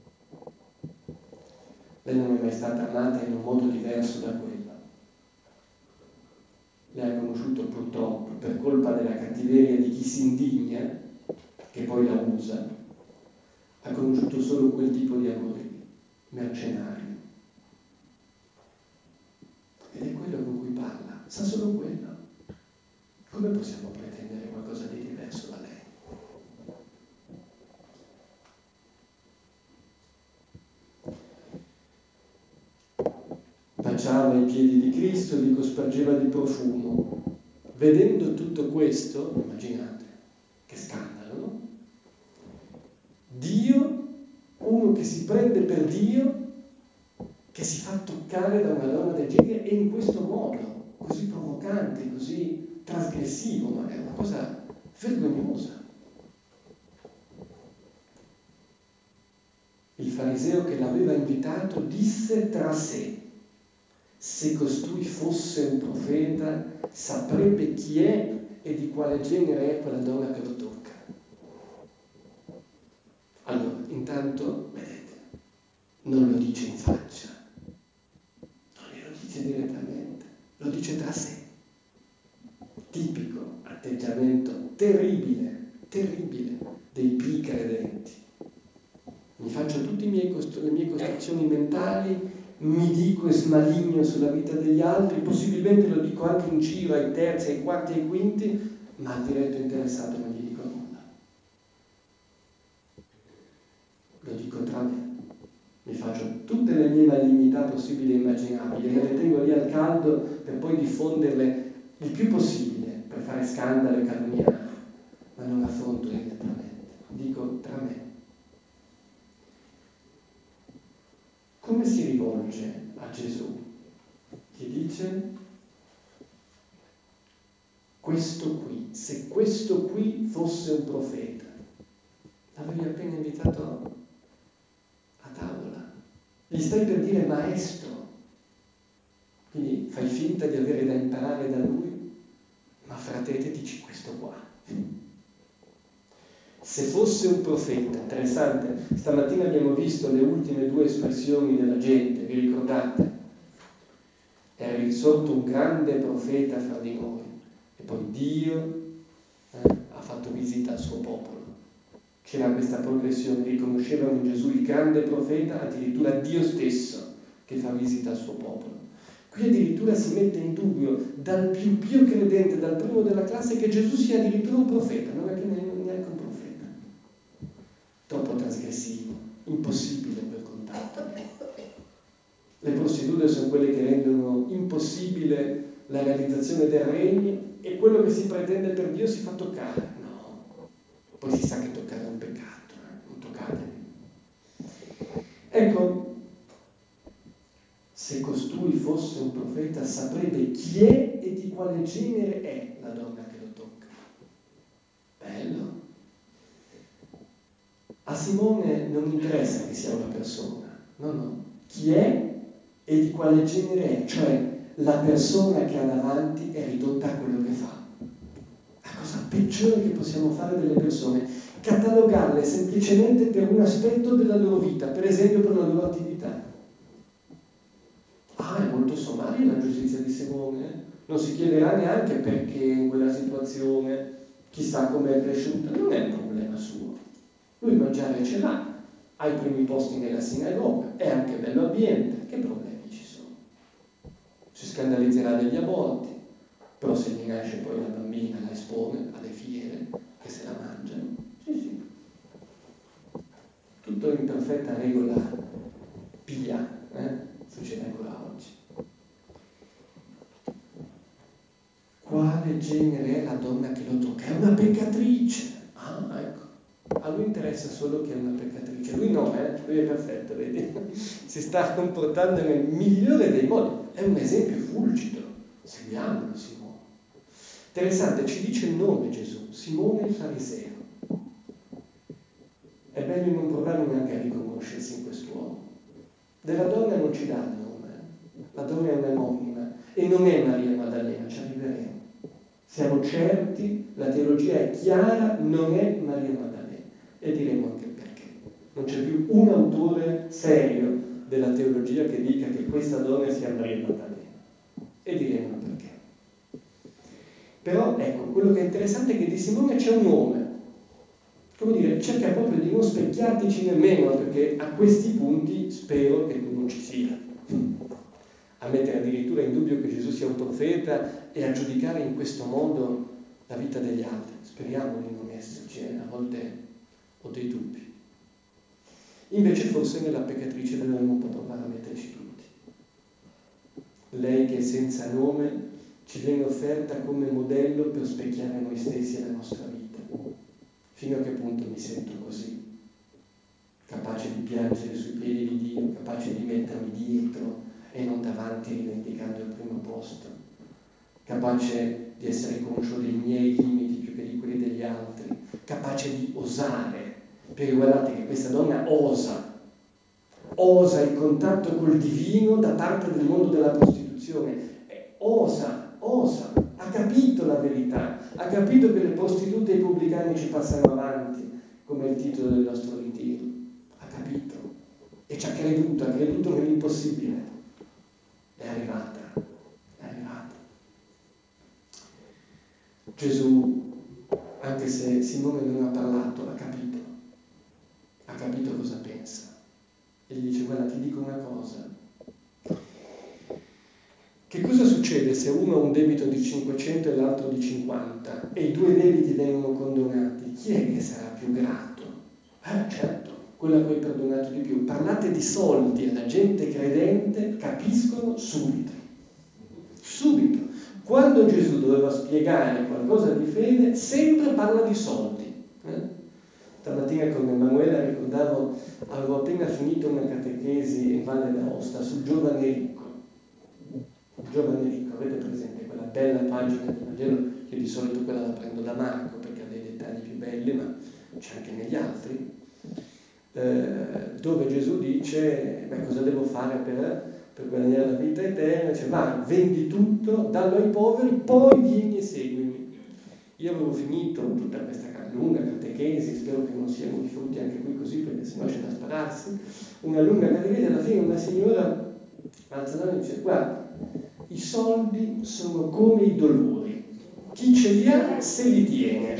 Lei non è mai stata amata in un modo diverso da quello. Lei ha conosciuto purtroppo, per colpa della cattiveria di chi si indigna, che poi la usa, ha conosciuto solo quel tipo di amore lì, mercenario. Ed è quello con cui parla, sa solo quello. Come possiamo pretendere qualcosa di diverso da lei? Baciava i piedi di Cristo, li cospargeva di profumo. Vedendo tutto questo, immaginate, che scandalo, no? Dio, uno che si prende per Dio, che si fa toccare da una donna del genere e in questo modo, così provocante, così trasgressivo, ma è una cosa vergognosa. Il fariseo che l'aveva invitato disse tra sé: se costui fosse un profeta, saprebbe chi è e di quale genere è quella donna che lo tocca. Allora, intanto, vedete, non lo dice in faccia, non glielo dice direttamente, lo dice tra sé. Tipico atteggiamento terribile, terribile dei più credenti. Mi faccio tutte le mie costruzioni mentali, mi dico e smaligno sulla vita degli altri, possibilmente lo dico anche in giro ai terzi, ai quarti, ai quinti, ma al diretto interessato non gli dico nulla. Lo dico tra me. Mi faccio tutte le mie malignità possibili e immaginabili, me le tengo lì al caldo per poi diffonderle il più possibile, per fare scandalo e calunniare, ma non affronto direttamente, dico tra me. Come si rivolge a Gesù? Gli dice: questo qui, se questo qui fosse un profeta, l'avevi appena invitato a tavola, gli stai per dire maestro, quindi fai finta di avere da imparare da lui, ma fratete dici questo qua. Se fosse un profeta, interessante, stamattina abbiamo visto le ultime due espressioni della gente, vi ricordate? È risorto un grande profeta fra di noi e poi Dio eh, ha fatto visita al suo popolo. C'era questa progressione, riconoscevano in Gesù il grande profeta, addirittura Dio stesso che fa visita al suo popolo. Qui addirittura si mette in dubbio dal più più credente, dal primo della classe, che Gesù sia addirittura un profeta, non è più neanche un profeta. Troppo trasgressivo, impossibile quel contatto. Le prostitute sono quelle che rendono impossibile la realizzazione del regno e quello che si pretende per Dio si fa toccare. No, poi si sa che toccare è un peccato, eh? Non toccate. Ecco, se costui fosse un profeta saprebbe chi è e di quale genere è la donna che lo tocca. Bello. A Simone non interessa che sia una persona, no, no. Chi è e di quale genere è, cioè la persona che ha davanti è ridotta a quello che fa. La cosa peggiore che possiamo fare delle persone, catalogarle semplicemente per un aspetto della loro vita, per esempio per la loro attività. Ah, è molto sommaria la giustizia di Simone, non si chiederà neanche perché in quella situazione, chissà come è cresciuta, non è un problema suo. Lui mangiare ce l'ha, ha i primi posti nella sinagoga, è anche bello ambiente, che problemi ci sono? Si scandalizzerà degli aborti, però se gli nasce poi la bambina la espone alle fiere che se la mangiano. Sì, sì. Tutto in perfetta regola pia, eh? Succede ancora oggi. Quale genere è la donna che lo tocca? È una peccatrice. Ah, ecco. A lui interessa solo che è una peccatrice. Lui no, eh? Lui è perfetto, vedi? Si sta comportando nel migliore dei modi. È un esempio fulgido. Seguiamolo, Simone. Interessante, ci dice il nome Gesù, Simone il fariseo. È bello non provare neanche a riconoscersi in quest'uomo. Della donna non ci dà il nome. La donna è un'anonima e non è Maria Maddalena, ci arriveremo. Siamo certi, la teologia è chiara, non è Maria Maddalena. E diremo anche perché. Non c'è più un autore serio della teologia che dica che questa donna sia Maria Maddalena. E diremo perché. Però, ecco, quello che è interessante è che di Simone c'è un nome. Come dire, cerca proprio di non specchiartici nemmeno, perché a questi punti spero che tu non ci sia. A mettere addirittura in dubbio che Gesù sia un profeta e a giudicare in questo modo la vita degli altri. Speriamo di non esserci, eh? A volte ho dei dubbi. Invece forse nella peccatrice dovremmo un po' provare a metterci tutti. Lei che è senza nome ci viene offerta come modello per specchiare noi stessi e la nostra vita. Fino a che punto mi sento così? Capace di piangere sui piedi di Dio, capace di mettermi dietro e non davanti rivendicando il primo posto, capace di essere conscio dei miei limiti più che di quelli degli altri, capace di osare, perché guardate che questa donna osa, osa il contatto col divino da parte del mondo della prostituzione, osa, osa, ha capito la verità, ha capito che le prostitute e i pubblicani ci passano avanti, come il titolo del nostro ritiro, ha capito e ci ha creduto, ha creduto nell'impossibile. È arrivata, è arrivata. Gesù, anche se Simone non ha parlato, ha capito, ha capito cosa pensa. E gli dice, guarda, ti dico una cosa. Che cosa succede se uno ha un debito di cinquecento e l'altro di cinquanta e i due debiti vengono condonati? Chi è che sarà più grato? Eh, certo, quello a cui è perdonato di più. Parlate di soldi alla gente credente, capiscono subito. Subito. Quando Gesù doveva spiegare qualcosa di fede, sempre parla di soldi. Eh? Stamattina con Emanuela ricordavo, avevo appena finito una catechesi in Valle d'Aosta sul giovane ricco. Il giovane ricco, avete presente quella bella pagina del Vangelo? Io di solito quella la prendo da Marco perché ha dei dettagli più belli, ma c'è anche negli altri, eh, dove Gesù dice, beh, cosa devo fare per... per guadagnare la vita eterna, dice vai, vendi tutto, dallo ai poveri, poi vieni e seguimi. Io avevo finito tutta questa lunga catechesi, spero che non siano i frutti anche qui così, perché sennò c'è da spararsi, una lunga catechesi, alla fine una signora alza la mano e dice, guarda, i soldi sono come i dolori, chi ce li ha se li tiene.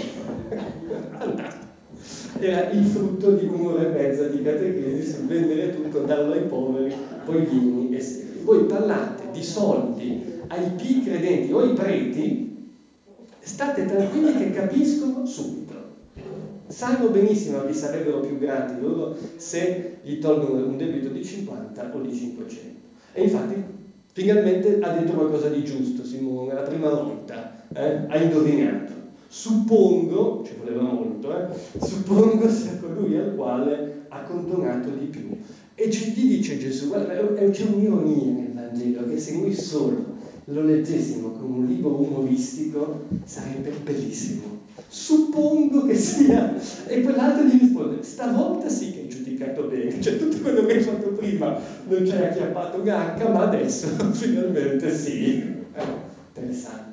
Era il frutto di un'ora e mezza di catechesi sul vendere tutto, darlo ai poveri, poi vieni e segui. Voi parlate di soldi ai più credenti o ai preti, state tranquilli che capiscono subito. Sanno benissimo a chi sarebbero più grati loro se gli tolgono un debito di cinquanta o di cinquecento. E infatti finalmente ha detto qualcosa di giusto Simone, la prima volta, eh? Ha indovinato. Suppongo, ci voleva molto, eh? Suppongo sia colui al quale ha condonato di più. E ci gli dice Gesù, guarda, c'è un'ironia nel Vangelo, che se noi solo lo leggessimo come un libro umoristico sarebbe bellissimo. Suppongo che sia... E quell'altro gli risponde, stavolta sì che hai giudicato bene, cioè tutto quello che hai fatto prima non ci hai acchiappato Ganca, ma adesso finalmente sì. Eh, interessante.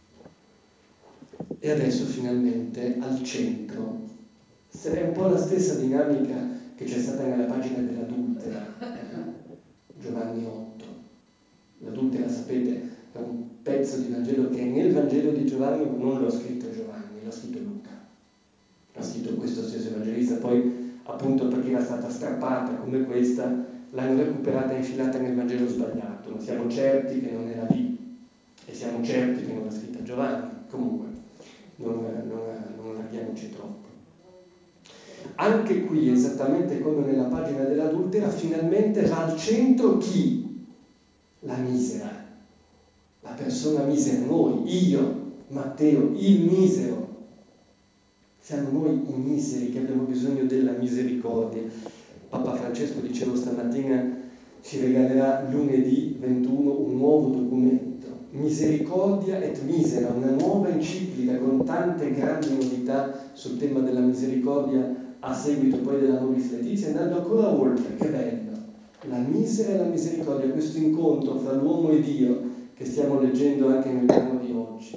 E adesso finalmente al centro, è un po' la stessa dinamica che c'è stata nella pagina dell'adultera, eh? Giovanni otto. L'adultera, sapete, è un pezzo di Vangelo che è nel Vangelo di Giovanni, ma non l'ha scritto Giovanni, l'ha scritto Luca. Ha scritto questo stesso evangelista, poi appunto perché era stata strappata come questa, l'hanno recuperata e infilata nel Vangelo sbagliato, ma siamo certi che non era lì e siamo certi che non l'ha scritta Giovanni, comunque, non, non, non allarghiamoci troppo. Anche qui, esattamente come nella pagina dell'adultera, finalmente va al centro chi? La misera, la persona misera, noi, io, Matteo, il misero. Siamo noi i miseri che abbiamo bisogno della misericordia. Papa Francesco, dicevo stamattina, ci regalerà lunedì ventuno un nuovo documento, Misericordia et Misera, una nuova enciclica con tante grandi novità sul tema della misericordia a seguito poi dell'Amoris Laetitia, andando ancora oltre. Che bello! La misera e la misericordia, questo incontro fra l'uomo e Dio che stiamo leggendo anche nel brano di oggi.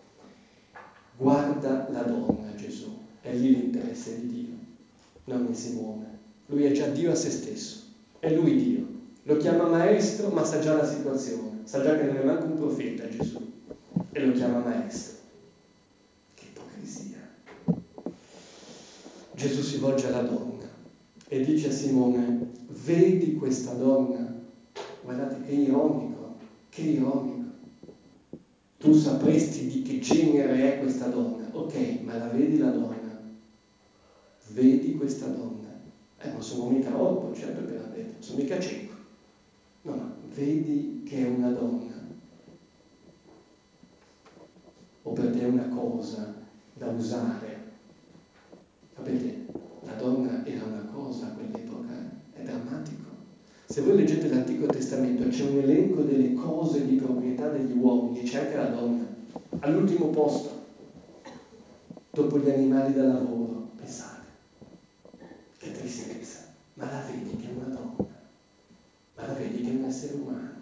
Guarda la donna, Gesù, è lì l'interesse di Dio, non in Simone. Lui è già Dio a se stesso, è lui Dio. Lo chiama maestro, ma sa già la situazione, sa già che non è manco un profeta Gesù, e lo chiama maestro. Che ipocrisia! Gesù si volge alla donna e dice a Simone: vedi questa donna? Guardate che ironico, che ironico. Tu sapresti di che genere è questa donna. Ok, ma la vedi la donna? Vedi questa donna? Eh, non sono mica orpo, certo che la vedo, non sono mica cieco. No, ma vedi che è una donna. O per te è una cosa da usare. Sapete, la donna era una cosa a quell'epoca, è drammatico. Se voi leggete l'Antico Testamento c'è un elenco delle cose di proprietà degli uomini e c'è anche la donna, all'ultimo posto, dopo gli animali da lavoro. Pensate, che tristezza, ma la vedi che è una donna, ma la vedi che è un essere umano.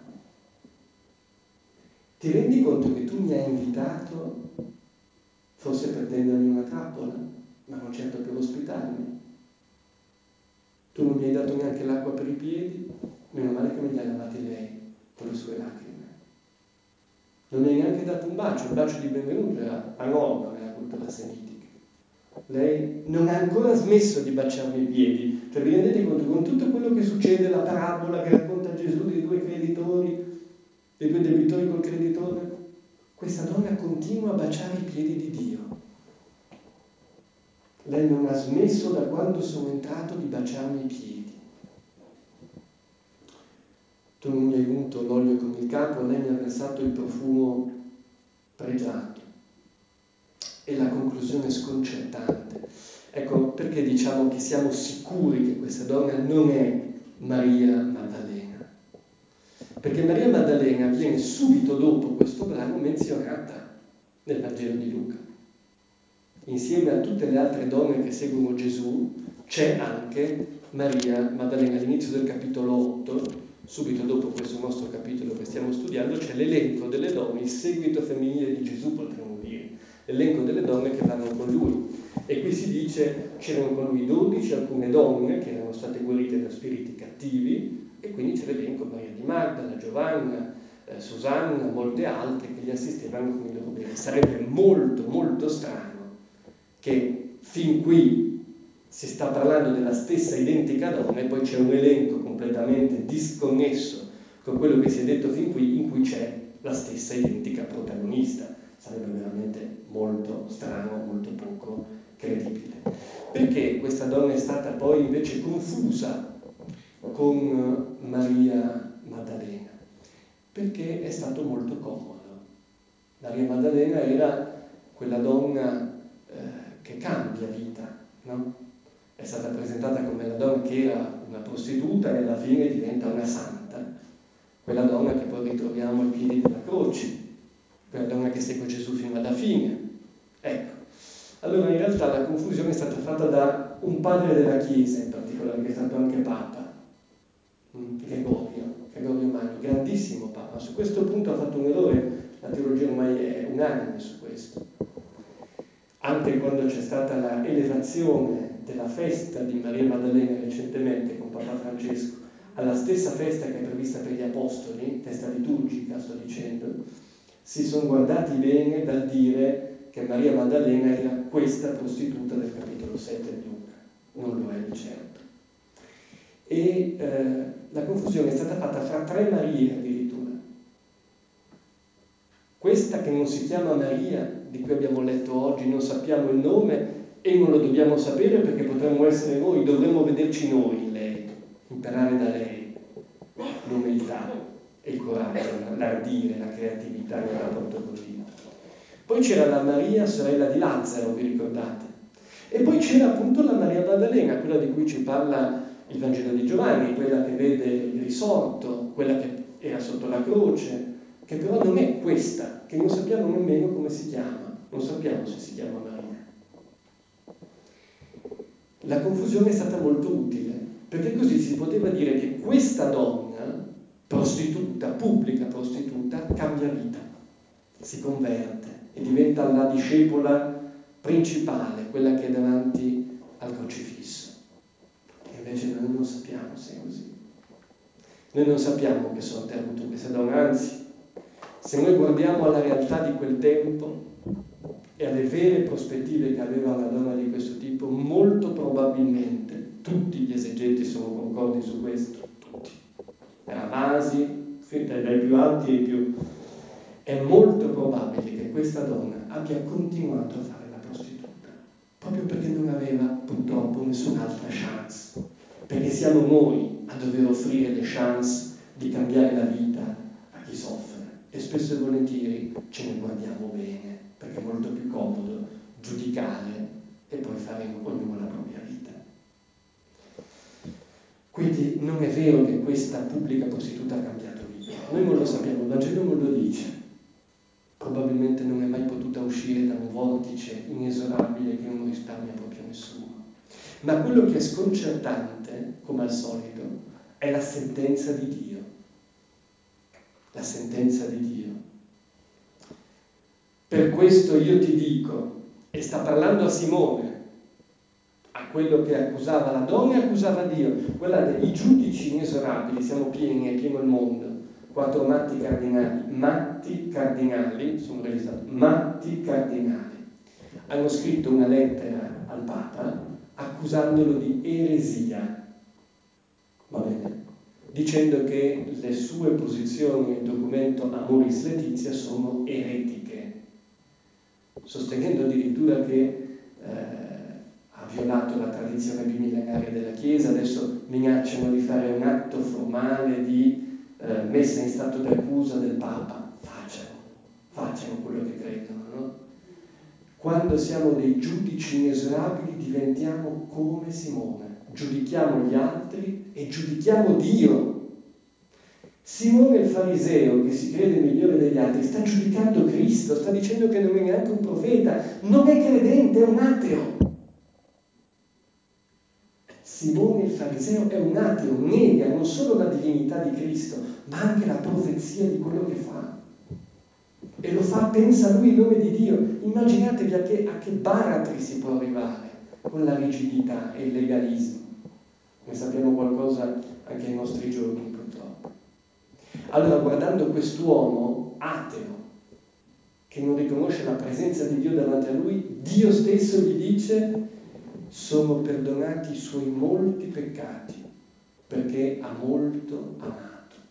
Ti rendi conto che tu mi hai invitato forse per tendermi una trappola, ma non certo per ospitarmi? Tu non mi hai dato neanche l'acqua per i piedi, meno male che me li ha lavati lei con le sue lacrime. Non mi hai neanche dato un bacio, il bacio di benvenuto era a norma nella cultura semitica. Lei non ha ancora smesso di baciarmi i piedi. Cioè vi rendete conto, con tutto quello che succede, la parabola che racconta Gesù dei due creditori, dei due debitori col creditore, questa donna continua a baciare i piedi di Dio. Lei non ha smesso da quando sono entrato di baciarmi i piedi. Tu non mi hai unto l'olio con il capo, lei mi ha versato il profumo pregiato. E la conclusione è sconcertante. Ecco, perché diciamo che siamo sicuri che questa donna non è Maria Maddalena? Perché Maria Maddalena viene subito dopo questo brano menzionata nel Vangelo di Luca. Insieme a tutte le altre donne che seguono Gesù, c'è anche Maria Maddalena. All'inizio del capitolo otto, subito dopo questo nostro capitolo che stiamo studiando, c'è l'elenco delle donne, il seguito femminile di Gesù, potremmo dire, l'elenco delle donne che vanno con lui. E qui si dice, c'erano con lui dodici, alcune donne che erano state guarite da spiriti cattivi, e quindi c'è l'elenco Maria di Magdala, Giovanna, eh, Susanna, molte altre che gli assistevano con il loro bene. Sarebbe molto, molto strano che fin qui si sta parlando della stessa identica donna e poi c'è un elenco completamente disconnesso con quello che si è detto fin qui in cui c'è la stessa identica protagonista. Sarebbe veramente molto strano, molto poco credibile. Perché questa donna è stata poi invece confusa con Maria Maddalena? Perché è stato molto comodo. Maria Maddalena era quella donna eh, che cambia vita, no? È stata presentata come la donna che era una prostituta e alla fine diventa una santa, quella donna che poi ritroviamo ai piedi della croce, quella donna che segue Gesù fino alla fine. Ecco, allora in realtà la confusione è stata fatta da un padre della Chiesa in particolare, che è stato anche Papa, Gregorio, Gregorio Magno, grandissimo Papa. Su questo punto ha fatto un errore, la teologia ormai è unanime su questo. Anche quando c'è stata la elevazione della festa di Maria Maddalena recentemente con Papa Francesco, alla stessa festa che è prevista per gli Apostoli, festa liturgica sto dicendo, si sono guardati bene dal dire che Maria Maddalena era questa prostituta del capitolo sette di Luca. Non lo è di certo. E eh, la confusione è stata fatta fra tre Marie addirittura. Questa questa che non si chiama Maria, di cui abbiamo letto oggi, non sappiamo il nome e non lo dobbiamo sapere perché potremmo essere noi, dovremmo vederci noi in lei, imparare da lei l'umiltà e il coraggio, l'ardire, la creatività nel rapporto con Dio. Poi c'era la Maria, sorella di Lazzaro, vi ricordate? E poi c'era appunto la Maria Maddalena, quella di cui ci parla il Vangelo di Giovanni, quella che vede il risorto, quella che era sotto la croce, che però non è questa, che non sappiamo nemmeno come si chiama, non sappiamo se si chiama Maria. La confusione è stata molto utile, perché così si poteva dire che questa donna, prostituta, pubblica prostituta, cambia vita, si converte e diventa la discepola principale, quella che è davanti al crocifisso. E invece noi non sappiamo se è così. Noi non sappiamo che sorte ha avuto questa donna, anzi, se noi guardiamo alla realtà di quel tempo e alle vere prospettive che aveva una donna di questo tipo, molto probabilmente, tutti gli esegeti sono concordi su questo, tutti, Ravasi, dai più alti ai più, è molto probabile che questa donna abbia continuato a fare la prostituta, proprio perché non aveva purtroppo nessun'altra chance, perché siamo noi a dover offrire le chance di cambiare la vita a chi soffre e spesso e volentieri ce ne guardiamo bene, perché è molto più comodo giudicare e poi fare ognuno la propria vita. Quindi non è vero che questa pubblica prostituta ha cambiato vita, noi non lo sappiamo, il Vangelo non lo dice. Probabilmente non è mai potuta uscire da un vortice inesorabile che non risparmia proprio nessuno. Ma quello che è sconcertante, come al solito, è la sentenza di Dio. La sentenza di Dio. Per questo io ti dico, e sta parlando a Simone, a quello che accusava la donna e accusava Dio, guardate, i giudici inesorabili, siamo pieni, è pieno il mondo, quattro matti cardinali, matti cardinali, sono registrato, matti cardinali, hanno scritto una lettera al Papa accusandolo di eresia, va bene, dicendo che le sue posizioni nel documento Amoris Laetitia sono eretiche, sostenendo addirittura che eh, ha violato la tradizione bimillenaria della Chiesa, adesso minacciano di fare un atto formale di eh, messa in stato d'accusa del Papa. Facciano, facciano quello che credono, no? Quando siamo dei giudici inesorabili diventiamo come Simone, giudichiamo gli altri e giudichiamo Dio. Simone il fariseo, che si crede migliore degli altri, sta giudicando Cristo, sta dicendo che non è neanche un profeta, non è credente, è un ateo. Simone il fariseo è un ateo, nega non solo la divinità di Cristo, ma anche la profezia di quello che fa. E lo fa, pensa lui in nome di Dio. Immaginatevi a che, a che baratri si può arrivare con la rigidità e il legalismo. Ne sappiamo qualcosa anche ai nostri giorni, purtroppo. Allora, guardando quest'uomo ateo, che non riconosce la presenza di Dio davanti a lui, Dio stesso gli dice: sono perdonati i suoi molti peccati, perché ha molto amato.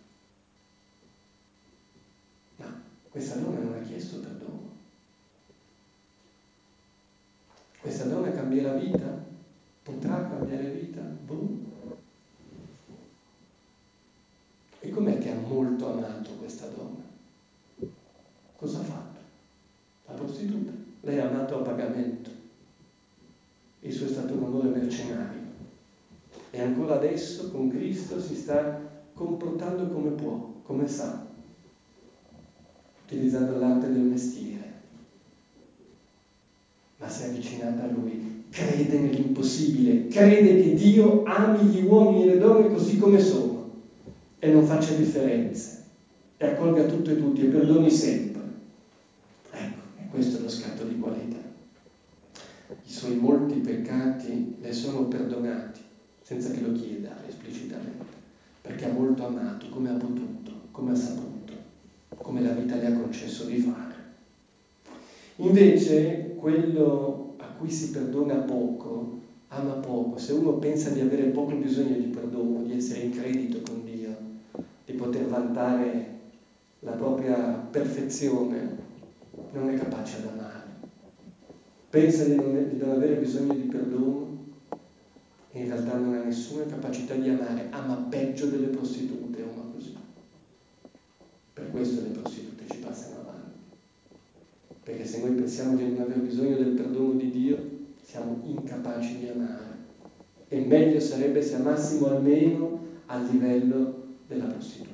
Ma questa donna non ha chiesto perdono. Questa donna cambierà vita? Potrà cambiare vita? Boh. E com'è che ha molto amato questa donna? Cosa ha fatto? La prostituta. Lei ha amato a pagamento. Il suo è stato un amore mercenario. E ancora adesso con Cristo si sta comportando come può, come sa, utilizzando l'arte del mestiere. Ma si è avvicinata a Lui, crede nell'impossibile, crede che Dio ami gli uomini e le donne così come sono e non faccia differenze e accolga tutto e tutti e perdoni sempre. Ecco, e questo è lo scatto di qualità. I suoi molti peccati le sono perdonati, senza che lo chieda esplicitamente, perché ha molto amato, come ha potuto, come ha saputo, come la vita le ha concesso di fare. Invece, quello a cui si perdona poco, ama poco. Se uno pensa di avere poco bisogno di perdono, di essere in credito con Dio, di poter vantare la propria perfezione, non è capace ad amare. Pensa di non, di non avere bisogno di perdono e in realtà non ha nessuna capacità di amare, ama peggio delle prostitute, ama così. Per questo le prostitute ci passano avanti. Perché se noi pensiamo di non aver bisogno del perdono di Dio, siamo incapaci di amare. E meglio sarebbe se amassimo almeno al livello della prostituta.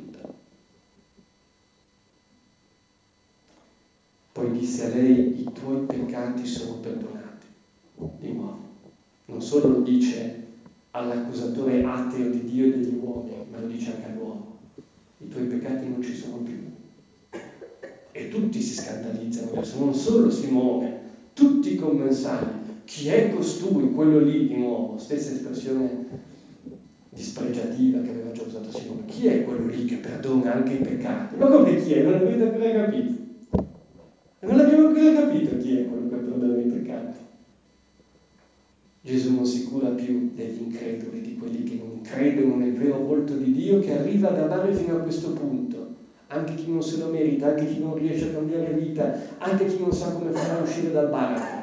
Poi disse a lei: i tuoi peccati sono perdonati. Di nuovo, non solo lo dice all'accusatore ateo di Dio e degli uomini, ma lo dice anche all'uomo: i tuoi peccati non ci sono più. E tutti si scandalizzano adesso, non solo Simone, tutti i commensali. Chi è costui? Quello lì, di nuovo, stessa espressione dispregiativa che aveva già usato Simone. Chi è quello lì che perdona anche i peccati? Ma come chi è? Non l'avete ancora capito? Non abbiamo ancora capito chi è quello che perdona i peccati. Gesù non si cura più degli increduli, di quelli che non credono nel vero volto di Dio, che arriva ad amare fino a questo punto. Anche chi non se lo merita, anche chi non riesce a cambiare vita, anche chi non sa come fare uscire dal baratro.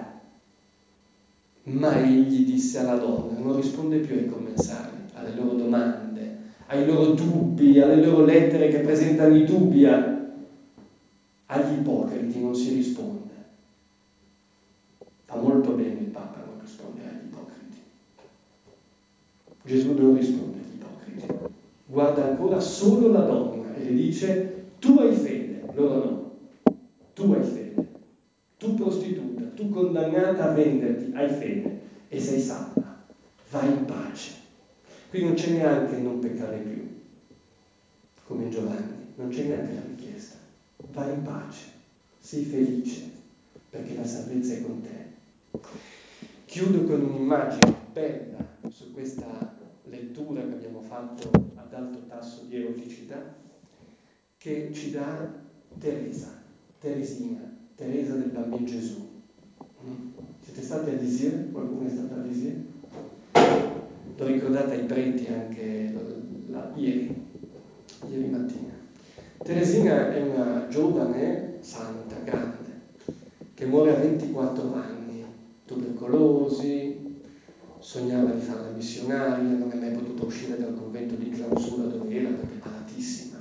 Ma egli disse alla donna, non risponde più ai commensali, alle loro domande, ai loro dubbi, alle loro lettere che presentano i dubbi. Agli ipocriti non si risponde. Fa molto bene il Papa non rispondere agli ipocriti. Gesù non risponde agli ipocriti. Guarda ancora solo la donna e le dice: tu hai fede, loro no. Tu hai fede. Tu prostituta, tu condannata a venderti, hai fede e sei salva. Vai in pace. Qui non c'è neanche non peccare più, come in Giovanni, non c'è neanche la richiesta. Vai in pace, sii felice, perché la salvezza è con te. Chiudo con un'immagine bella su questa lettura che abbiamo fatto ad alto tasso di eroticità, che ci dà Teresa, Teresina, Teresa del Bambino Gesù. Siete stati a Lisieux? Qualcuno è stato a Lisieux? L'ho ricordata ai preti anche la, la, ieri, ieri mattina. Teresina è una giovane santa, grande, che muore a ventiquattro anni, tubercolosi, sognava di fare la missionaria, non è mai potuta uscire dal convento di clausura dove era perché è malatissima.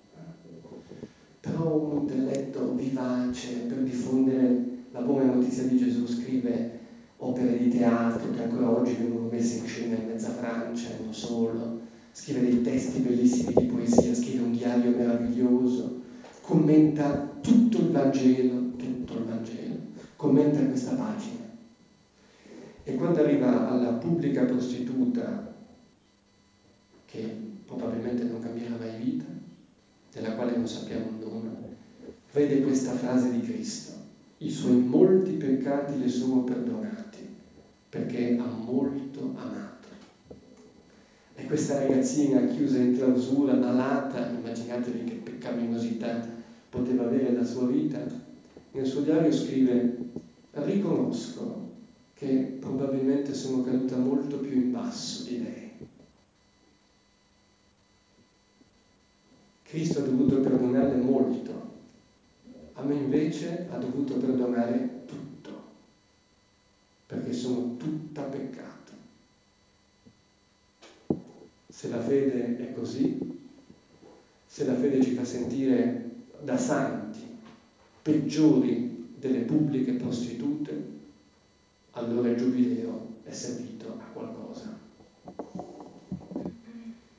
Però un intelletto vivace per diffondere la buona notizia di Gesù, scrive opere di teatro che ancora oggi vengono messe in scena in mezza Francia e non solo, scrive dei testi bellissimi di poesia, scrive un diario meraviglioso, commenta tutto il Vangelo, tutto il Vangelo, commenta questa pagina. E quando arriva alla pubblica prostituta, che probabilmente non cambierà mai vita, della quale non sappiamo il nome, vede questa frase di Cristo: i suoi molti peccati le sono perdonati, perché ha molto amato. E questa ragazzina chiusa in clausura, malata, immaginatevi che peccaminosità poteva avere la sua vita, nel suo diario scrive: riconosco che probabilmente sono caduta molto più in basso di lei. Cristo ha dovuto perdonarle molto, a me invece ha dovuto perdonare tutto, perché sono tutta peccato. Se la fede è così, se la fede ci fa sentire da santi, peggiori delle pubbliche prostitute, allora il giubileo è servito a